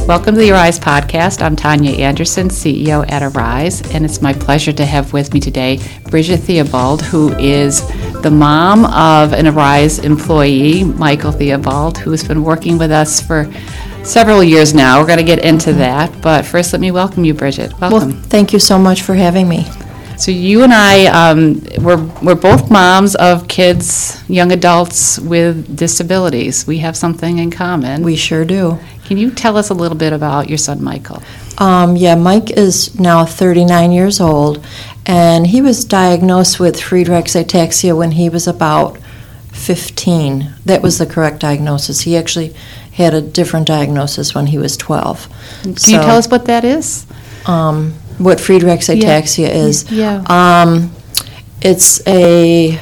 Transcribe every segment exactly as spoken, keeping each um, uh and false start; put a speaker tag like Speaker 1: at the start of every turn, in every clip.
Speaker 1: Welcome to the Arise podcast. I'm Tanya Anderson, C E O at Arise, and it's my pleasure to have with me today Bridget Theobald, who is the mom of an Arise employee, Michael Theobald, who's been working with us for several years now. We're going to get into that, but first let me welcome you, Bridget. Welcome.
Speaker 2: Well, thank you so much for having me.
Speaker 1: So you and I, um, we're, we're both moms of kids, young adults with disabilities. We have something in common.
Speaker 2: We sure do.
Speaker 1: Can you tell us a little bit about your son, Michael?
Speaker 2: Um, yeah, Mike is now thirty-nine years old, and he was diagnosed with Friedreich's ataxia when he was about fifteen. That was the correct diagnosis. He actually had a different diagnosis when he was twelve.
Speaker 1: Can
Speaker 2: so,
Speaker 1: you tell us what that is?
Speaker 2: Um, what Friedreich's ataxia
Speaker 1: yeah.
Speaker 2: is?
Speaker 1: Yeah.
Speaker 2: Um, it's a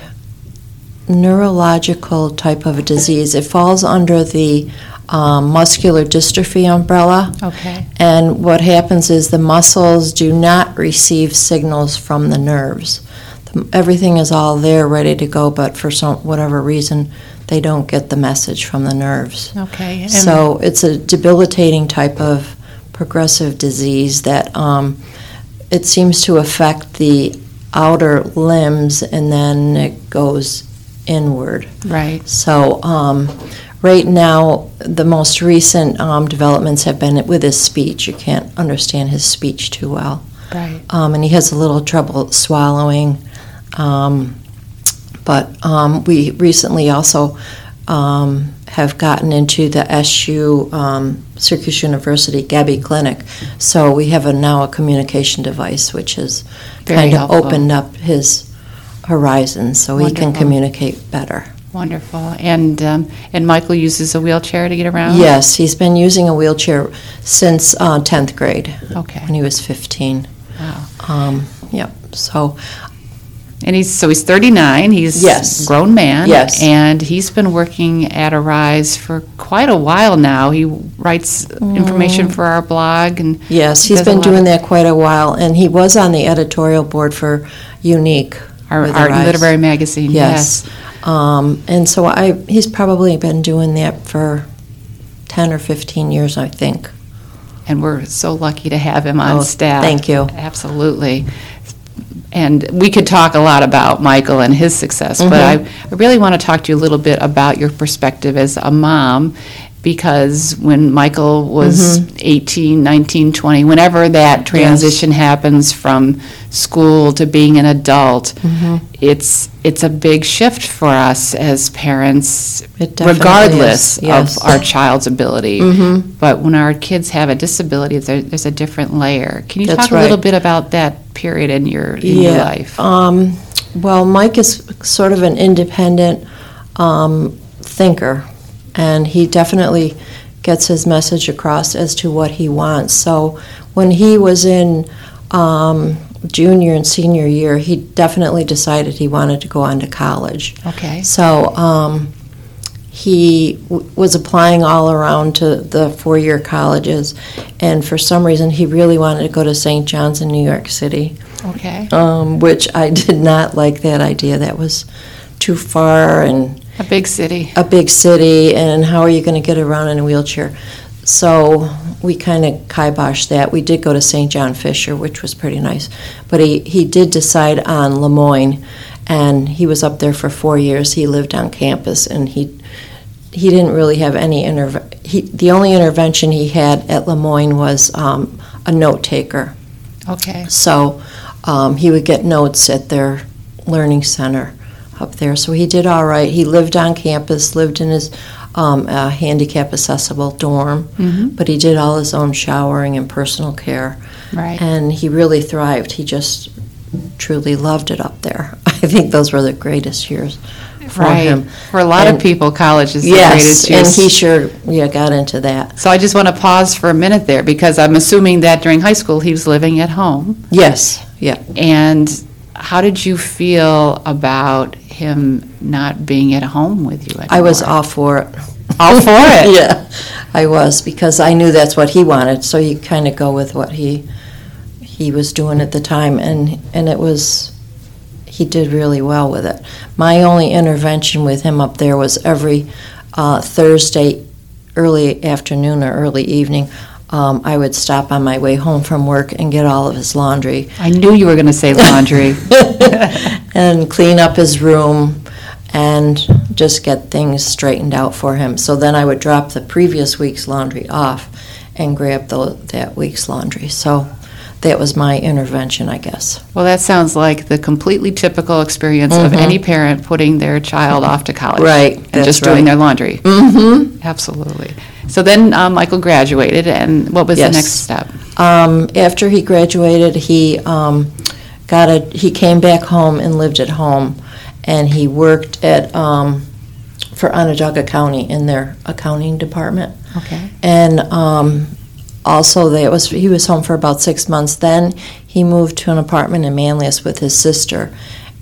Speaker 2: neurological type of a disease. It falls under the um, muscular dystrophy umbrella.
Speaker 1: Okay.
Speaker 2: And what happens is the muscles do not receive signals from the nerves. The, everything is all there ready to go, but for some whatever reason, they don't get the message from the nerves.
Speaker 1: Okay. And
Speaker 2: so it's a debilitating type of progressive disease that um, it seems to affect the outer limbs and then it goes inward.
Speaker 1: Right.
Speaker 2: So um, right now, the most recent um, developments have been with his speech. You can't understand his speech too well.
Speaker 1: Right.
Speaker 2: Um, and he has a little trouble swallowing. Um, but um, we recently also um, have gotten into the S U um, Syracuse University Gabi Clinic. So we have a, now a communication device which has
Speaker 1: Very
Speaker 2: kind of
Speaker 1: helpful.
Speaker 2: opened up his horizons so he can
Speaker 1: Wonderful.
Speaker 2: communicate better.
Speaker 1: Wonderful. And um, and Michael uses a wheelchair to get around?
Speaker 2: Yes, he's been using a wheelchair since uh, tenth grade
Speaker 1: Okay.
Speaker 2: when he was fifteen.
Speaker 1: Wow.
Speaker 2: Um, yep, so
Speaker 1: And he's so he's thirty-nine. He's
Speaker 2: Yes.
Speaker 1: a grown man.
Speaker 2: Yes.
Speaker 1: And he's been working at Arise for quite a while now. He writes information for our blog, and
Speaker 2: yes, he's
Speaker 1: does a
Speaker 2: been
Speaker 1: lot
Speaker 2: doing
Speaker 1: of-
Speaker 2: that quite a while, and he was on the editorial board for Unique.
Speaker 1: our
Speaker 2: with
Speaker 1: art and
Speaker 2: Arise.
Speaker 1: literary magazine.
Speaker 2: Yes. Um, and so I he's probably been doing that for ten or fifteen years, I think.
Speaker 1: And we're so lucky to have him on
Speaker 2: Oh,
Speaker 1: staff.
Speaker 2: thank you.
Speaker 1: Absolutely. And we could talk a lot about Michael and his success, but I,
Speaker 2: Mhm.
Speaker 1: I really want to talk to you a little bit about your perspective as a mom, because when Michael was
Speaker 2: Mhm.
Speaker 1: eighteen, nineteen, twenty, whenever that transition happens from school to being an adult,
Speaker 2: Mhm.
Speaker 1: it's it's a big shift for us as parents,
Speaker 2: It definitely
Speaker 1: regardless
Speaker 2: is, yes.
Speaker 1: of our child's ability.
Speaker 2: Mhm.
Speaker 1: But when our kids have a disability, there, there's a different layer. Can you
Speaker 2: That's
Speaker 1: talk a little
Speaker 2: right.
Speaker 1: bit about that period in your in your life?
Speaker 2: Um, well, Mike is sort of an independent um, thinker, and he definitely gets his message across as to what he wants. So when he was in um, junior and senior year, he definitely decided he wanted to go on to college.
Speaker 1: Okay.
Speaker 2: So um, he w- was applying all around to the four-year colleges, and for some reason he really wanted to go to Saint John's in New York City.
Speaker 1: Okay.
Speaker 2: Um, which I did not like that idea. That was too far and
Speaker 1: A big city.
Speaker 2: a big city, and how are you going to get around in a wheelchair? So we kind of kiboshed that. We did go to Saint John Fisher, which was pretty nice. But he, he did decide on Lemoyne, and he was up there for four years. He lived on campus, and he he didn't really have any interve- he The only intervention he had at Lemoyne was um, a note taker.
Speaker 1: Okay.
Speaker 2: So um, he would get notes at their learning center up there. So he did all right. He lived on campus, lived in his um, uh, handicap accessible dorm,
Speaker 1: Mhm.
Speaker 2: but he did all his own showering and personal care.
Speaker 1: Right.
Speaker 2: And he really thrived. He just truly loved it up there. I think those were the greatest years for
Speaker 1: right.
Speaker 2: him.
Speaker 1: For a lot of
Speaker 2: And-
Speaker 1: people, college is the
Speaker 2: Yes,
Speaker 1: greatest
Speaker 2: and
Speaker 1: years.
Speaker 2: he sure yeah got into that.
Speaker 1: So I just want to pause for a minute there, because I'm assuming that during high school he was living at home.
Speaker 2: Yes, yeah.
Speaker 1: And how did you feel about him not being at home with you anymore?
Speaker 2: I was all for it.
Speaker 1: All for it?
Speaker 2: Yeah, I was, because I knew that's what he wanted, so you kind of go with what he he was doing at the time, and and it was, he did really well with it. My only intervention with him up there was every uh, Thursday early afternoon or early evening, um, I would stop on my way home from work and get all of his laundry.
Speaker 1: I knew you were going to say laundry.
Speaker 2: And clean up his room and just get things straightened out for him. So then I would drop the previous week's laundry off and grab the, that week's laundry. So that was my intervention, I guess.
Speaker 1: Well, that sounds like the completely typical experience mm-hmm. of any parent putting their child off to college.
Speaker 2: Right.
Speaker 1: And
Speaker 2: that's
Speaker 1: just
Speaker 2: right.
Speaker 1: doing their laundry.
Speaker 2: Mm-hmm.
Speaker 1: Absolutely. So then um, Michael graduated, and what was
Speaker 2: yes.
Speaker 1: the next step?
Speaker 2: Um, after he graduated, he um, got a. He came back home and lived at home, and he worked at um, for Onondaga County in their accounting department.
Speaker 1: Okay.
Speaker 2: And um, also, that was he was home for about six months. Then he moved to an apartment in Manlius with his sister,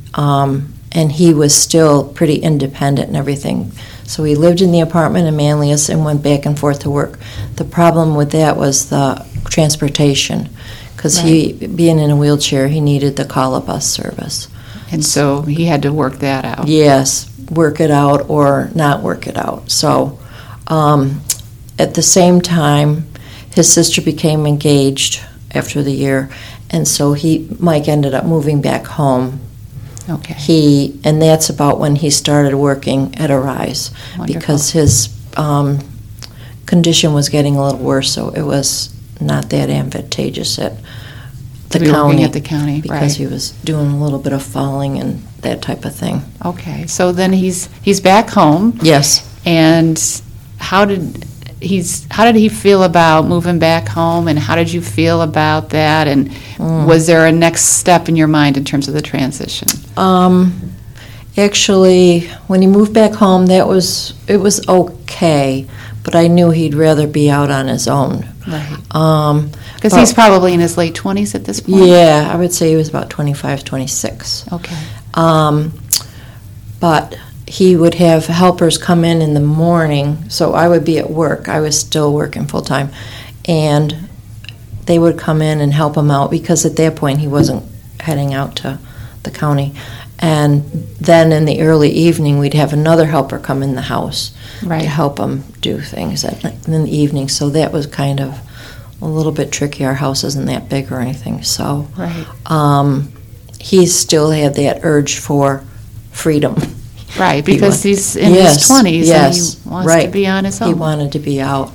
Speaker 2: um, and he was still pretty independent and everything. So he lived in the apartment in Manlius and went back and forth to work. The problem with that was the transportation, because right. he, being in a wheelchair, he needed the call-a-bus service.
Speaker 1: And so he had to work that out.
Speaker 2: Yes, work it out or not work it out. So um, at the same time, his sister became engaged after the year, and so he Mike ended up moving back home.
Speaker 1: Okay.
Speaker 2: He and that's about when he started working at Arise. Wonderful. Because his um, condition was getting a little worse, so it was not that advantageous at the
Speaker 1: to be
Speaker 2: county.
Speaker 1: Working at the county,
Speaker 2: because
Speaker 1: right.
Speaker 2: he was doing a little bit of falling and that type of thing.
Speaker 1: Okay, so then he's he's back home.
Speaker 2: Yes.
Speaker 1: And how did he's how did he feel about moving back home, and how did you feel about that, and mm. was there a next step in your mind in terms of the transition?
Speaker 2: Um, actually, when he moved back home, that was it was okay, but I knew he'd rather be out on his own.
Speaker 1: Right.
Speaker 2: Um,
Speaker 1: because he's probably in his late twenties at this point.
Speaker 2: Yeah, I would say he was about twenty-five, twenty-six.
Speaker 1: Okay.
Speaker 2: Um, but he would have helpers come in in the morning, so I would be at work. I was still working full time, and they would come in and help him out because at that point he wasn't heading out to the county. And then in the early evening, we'd have another helper come in the house
Speaker 1: right.
Speaker 2: to help him do things at, in the evening. So that was kind of a little bit tricky. Our house isn't that big or anything, so
Speaker 1: right.
Speaker 2: um, he still had that urge for freedom.
Speaker 1: Right, because
Speaker 2: he
Speaker 1: he's in
Speaker 2: yes,
Speaker 1: his twenties
Speaker 2: yes,
Speaker 1: and he wants
Speaker 2: right.
Speaker 1: to be on his own.
Speaker 2: He wanted to be out.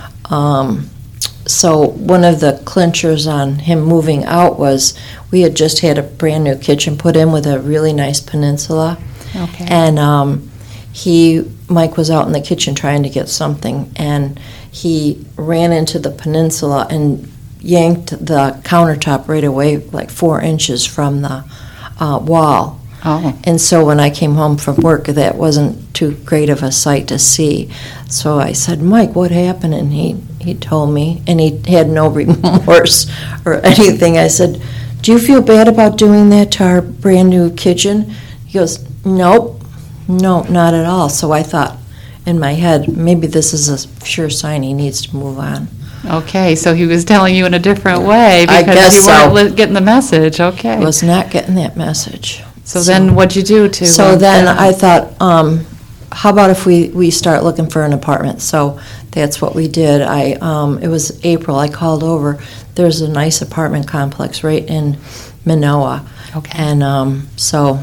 Speaker 2: Um, so one of the clinchers on him moving out was we had just had a brand new kitchen put in with a really nice peninsula.
Speaker 1: Okay.
Speaker 2: And um, he, Mike was out in the kitchen trying to get something, and he ran into the peninsula and yanked the countertop right away, like four inches from the uh, wall.
Speaker 1: Oh.
Speaker 2: And so when I came home from work, that wasn't too great of a sight to see. So I said, Mike, what happened? And he, he told me, and he had no remorse or anything. I said, do you feel bad about doing that to our brand new kitchen? He goes, nope, no, not at all. So I thought in my head, maybe this is a sure sign he needs to move on.
Speaker 1: Okay, so he was telling you in a different way because
Speaker 2: I guess
Speaker 1: you weren't
Speaker 2: so.
Speaker 1: li- getting the message. Okay.
Speaker 2: I was not getting that message.
Speaker 1: So, so then what'd you do to...
Speaker 2: So
Speaker 1: uh,
Speaker 2: then I thought, um, how about if we, we start looking for an apartment? So that's what we did. I um, It was April. I called over. There's a nice apartment complex right in Minoa.
Speaker 1: Okay.
Speaker 2: And um, so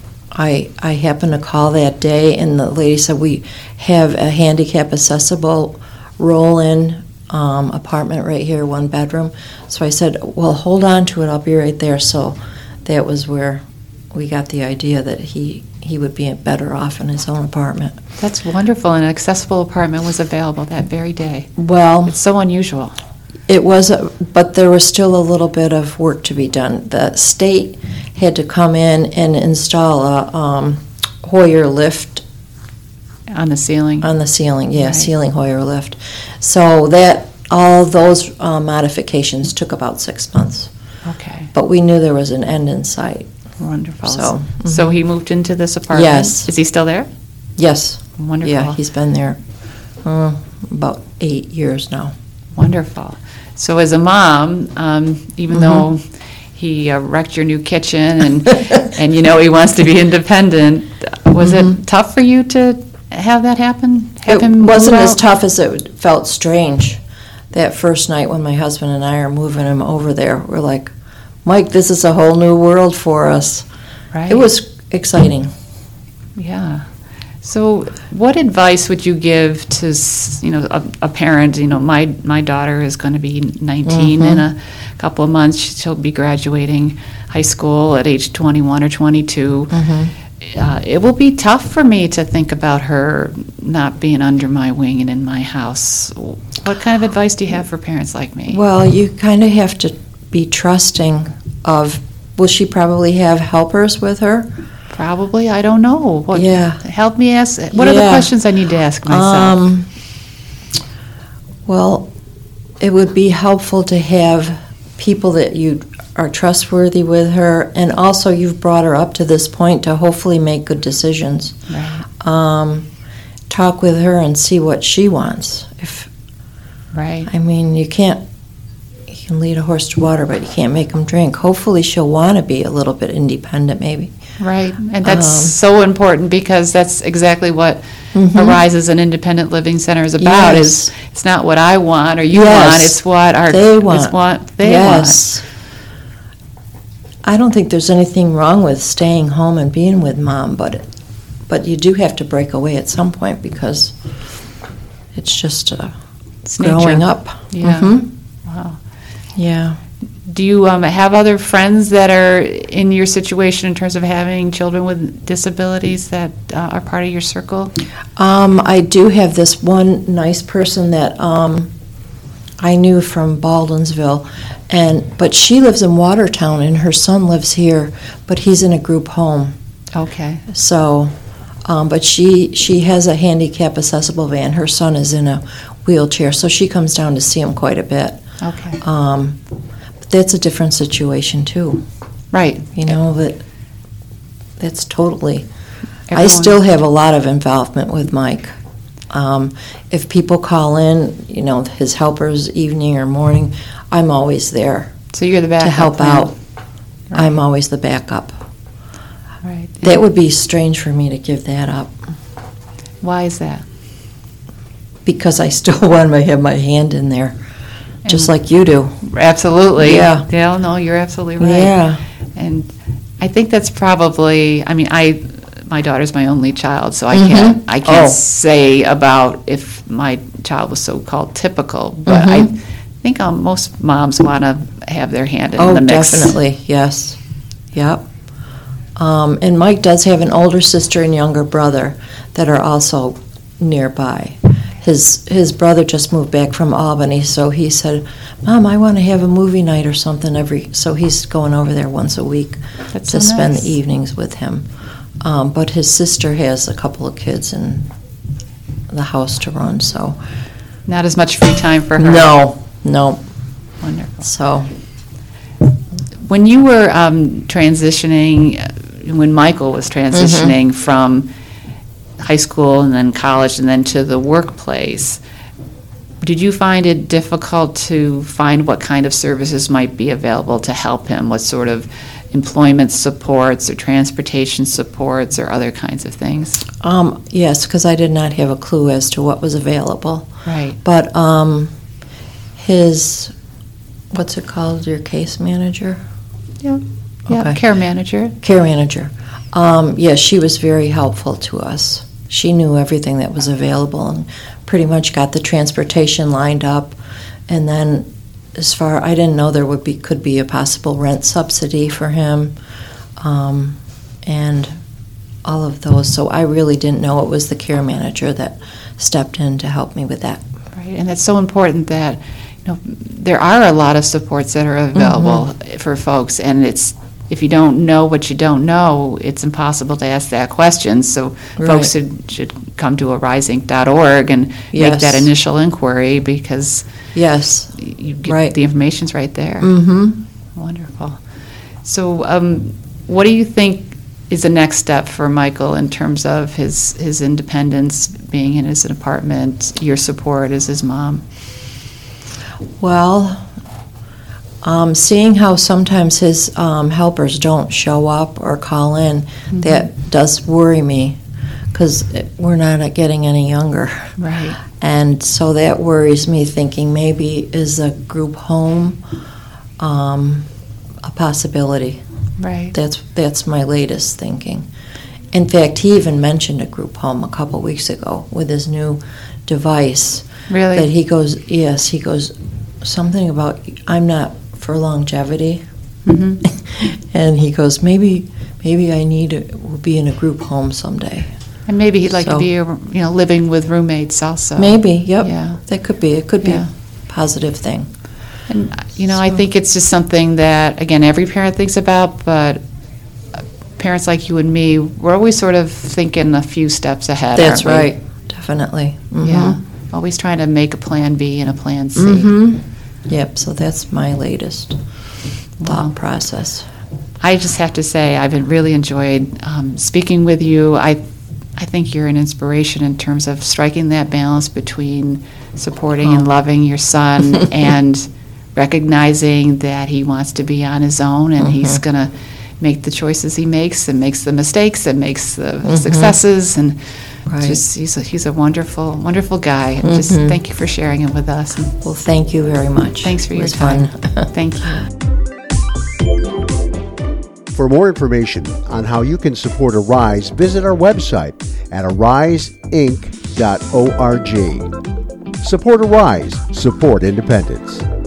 Speaker 2: I I happened to call that day, and the lady said, we have a handicap accessible roll-in um, apartment right here, one bedroom. So I said, well, hold on to it. I'll be right there. So that was where we got the idea that he, he would be better off in his own apartment.
Speaker 1: That's wonderful. An accessible apartment was available that very day.
Speaker 2: Well,
Speaker 1: it's so unusual.
Speaker 2: It was, a, but there was still a little bit of work to be done. The state had to come in and install a um, Hoyer lift.
Speaker 1: On the ceiling?
Speaker 2: On the ceiling, yeah,
Speaker 1: right.
Speaker 2: Ceiling Hoyer lift. So that, all those uh, modifications took about six months.
Speaker 1: Okay.
Speaker 2: But we knew there was an end in sight.
Speaker 1: Wonderful.
Speaker 2: So, mm-hmm.
Speaker 1: so he moved into this apartment?
Speaker 2: Yes.
Speaker 1: Is he still there?
Speaker 2: Yes.
Speaker 1: Wonderful.
Speaker 2: Yeah, he's been there uh, about eight years now.
Speaker 1: Wonderful. So as a mom, um, even mm-hmm. though he uh, wrecked your new kitchen and, and you know he wants to be independent, was mm-hmm. it tough for you to have that happen? Have
Speaker 2: it
Speaker 1: him
Speaker 2: wasn't
Speaker 1: move
Speaker 2: as
Speaker 1: out?
Speaker 2: tough as it felt strange that first night when my husband and I are moving him over there, we're like, Mike, this is a whole new world for us.
Speaker 1: Right.
Speaker 2: It was exciting.
Speaker 1: Yeah. So, what advice would you give to, s- you know, a, a parent? You know, my my daughter is going to be nineteen
Speaker 2: Mhm.
Speaker 1: in a couple of months. She'll be graduating high school at age twenty-one or twenty-two.
Speaker 2: Mhm.
Speaker 1: Uh, it will be tough for me to think about her not being under my wing and in my house. What kind of advice do you have for parents like me?
Speaker 2: Well, you kind of have to be trusting of, will she probably have helpers with her?
Speaker 1: Probably, I don't know. What,
Speaker 2: Yeah.
Speaker 1: Help me ask. What are the
Speaker 2: Yeah.
Speaker 1: questions I need to ask myself?
Speaker 2: Um, well, it would be helpful to have people that you are trustworthy with her, and also you've brought her up to this point to hopefully make good decisions.
Speaker 1: Right.
Speaker 2: Um, talk with her and see what she wants. If
Speaker 1: Right.
Speaker 2: I mean, you can't. You can lead a horse to water, but you can't make him drink. Hopefully, she'll want to be a little bit independent, maybe.
Speaker 1: Right, and that's
Speaker 2: Um,
Speaker 1: so important because that's exactly what
Speaker 2: Mhm.
Speaker 1: Arise as an Independent Living Center is about.
Speaker 2: Yes.
Speaker 1: Is it's not what I want or you
Speaker 2: Yes.
Speaker 1: want; it's what our
Speaker 2: They
Speaker 1: It's
Speaker 2: want.
Speaker 1: what they
Speaker 2: Yes. I don't think there's anything wrong with staying home and being with mom, but but you do have to break away at some point because it's just uh,
Speaker 1: want. It's
Speaker 2: growing
Speaker 1: nature.
Speaker 2: up.
Speaker 1: Yeah.
Speaker 2: Mhm.
Speaker 1: Wow.
Speaker 2: Yeah.
Speaker 1: Do you um, have other friends that are in your situation in terms of having children with disabilities that uh, are part of your circle?
Speaker 2: Um, I do have this one nice person that um, I knew from Baldwinsville, and but she lives in Watertown, and her son lives here, but he's in a group home.
Speaker 1: Okay.
Speaker 2: So, um, but she she has a handicap accessible van. Her son is in a wheelchair, so she comes down to see him quite a bit.
Speaker 1: Okay.
Speaker 2: Um, but that's a different situation too.
Speaker 1: Right.
Speaker 2: You know that that's totally. I
Speaker 1: Everyone-
Speaker 2: still have a lot of involvement with Mike. Um, if people call in, you know, his helpers, evening or morning, I'm always there
Speaker 1: So you're the backup
Speaker 2: to help
Speaker 1: plan.
Speaker 2: out. I'm always the backup.
Speaker 1: Right.
Speaker 2: That would be strange for me to give that up
Speaker 1: Why is that?
Speaker 2: because I still want to have my hand in there, just
Speaker 1: And-
Speaker 2: like you do.
Speaker 1: Absolutely.
Speaker 2: Yeah.
Speaker 1: Yeah, no, you're absolutely right.
Speaker 2: Yeah.
Speaker 1: And I think that's probably, I mean, I, my daughter's my only child, so I
Speaker 2: Mhm.
Speaker 1: can't, I can't
Speaker 2: Oh.
Speaker 1: say about if my child was so-called typical, but I
Speaker 2: Mhm.
Speaker 1: think um, most moms want to have their hand in
Speaker 2: Oh,
Speaker 1: the mix.
Speaker 2: definitely, yes. Yep. Um, and Mike does have an older sister and younger brother that are also nearby. His his brother just moved back from Albany, so he said, "Mom, I want to have a movie night or something every." So he's going over there once a week
Speaker 1: That's
Speaker 2: to
Speaker 1: so
Speaker 2: spend
Speaker 1: nice.
Speaker 2: the evenings with him. Um, but his sister has a couple of kids in the house to run, so
Speaker 1: Not as much free time for her.
Speaker 2: no, no.
Speaker 1: Wonderful.
Speaker 2: So
Speaker 1: When you were um, transitioning, uh, when Michael was transitioning
Speaker 2: Mm-hmm.
Speaker 1: from high school and then college and then to the workplace, did you find it difficult to find what kind of services might be available to help him? What sort of employment supports or transportation supports or other kinds of things?
Speaker 2: um, yes, because I did not have a clue as to what was available.
Speaker 1: Right.
Speaker 2: But um, his, what's it called, your case manager?
Speaker 1: Yeah. Yeah.
Speaker 2: Okay.
Speaker 1: Care manager.
Speaker 2: Care manager. Um, yes, she was very helpful to us. She knew everything that was available and pretty much got the transportation lined up. And then as far, I didn't know there would be, could be a possible rent subsidy for him. Um, and all of those. So I really didn't know it was the care manager that stepped in to help me with that.
Speaker 1: Right, and it's so important that, you know, there are a lot of supports that are available
Speaker 2: Mm-hmm.
Speaker 1: for folks, and it's, if you don't know what you don't know, it's impossible to ask that question. So
Speaker 2: Right.
Speaker 1: folks should, should come to arise inc dot org and make
Speaker 2: Yes.
Speaker 1: that initial inquiry because
Speaker 2: Yes.
Speaker 1: you get,
Speaker 2: Right.
Speaker 1: the information's right there.
Speaker 2: Mm-hmm.
Speaker 1: Wonderful. So um, what do you think is the next step for Michael in terms of his, his independence, being in his apartment, your support as his mom?
Speaker 2: Well, um, seeing how sometimes his um, helpers don't show up or call in, that does worry me because we're not getting any younger.
Speaker 1: Right.
Speaker 2: And so that worries me, thinking maybe is a group home um, a possibility.
Speaker 1: Right.
Speaker 2: That's that's my latest thinking. In fact, he even mentioned a group home a couple weeks ago with his new device.
Speaker 1: Really?
Speaker 2: That he goes, yes, he goes, something about, I'm not for longevity.
Speaker 1: Mm-hmm.
Speaker 2: And he goes, maybe maybe I need to be in a group home someday.
Speaker 1: And maybe he'd like
Speaker 2: So-
Speaker 1: to be, you know, living with roommates also.
Speaker 2: Maybe, yep.
Speaker 1: Yeah.
Speaker 2: That could be. It could be
Speaker 1: Yeah.
Speaker 2: a positive thing.
Speaker 1: And, you know, I
Speaker 2: So-
Speaker 1: think it's just something that, again, every parent thinks about, but uh, parents like you and me, we're always sort of thinking a few steps ahead.
Speaker 2: That's
Speaker 1: aren't we?
Speaker 2: right. Definitely. Mhm.
Speaker 1: Yeah. Always trying to make a plan B and a plan C.
Speaker 2: Mm-hmm. Yep, so that's my latest thought
Speaker 1: Wow.
Speaker 2: process.
Speaker 1: I just have to say, I've been really enjoyed um, speaking with you. I, I think you're an inspiration in terms of striking that balance between supporting and
Speaker 2: Oh.
Speaker 1: loving your son and recognizing that he wants to be on his own and he's
Speaker 2: Mhm.
Speaker 1: going to make the choices he makes and makes the mistakes and makes the
Speaker 2: Mhm.
Speaker 1: successes and
Speaker 2: Right.
Speaker 1: just he's a, he's a wonderful wonderful guy and just
Speaker 2: Mhm.
Speaker 1: thank you for sharing it with us and
Speaker 2: Well, thank you very much.
Speaker 1: thanks for
Speaker 2: It
Speaker 1: your
Speaker 2: was
Speaker 1: time.
Speaker 2: fun.
Speaker 1: Thank you.
Speaker 3: For more information on how you can support Arise, visit our website at arise inc dot org. Support Arise, support independence.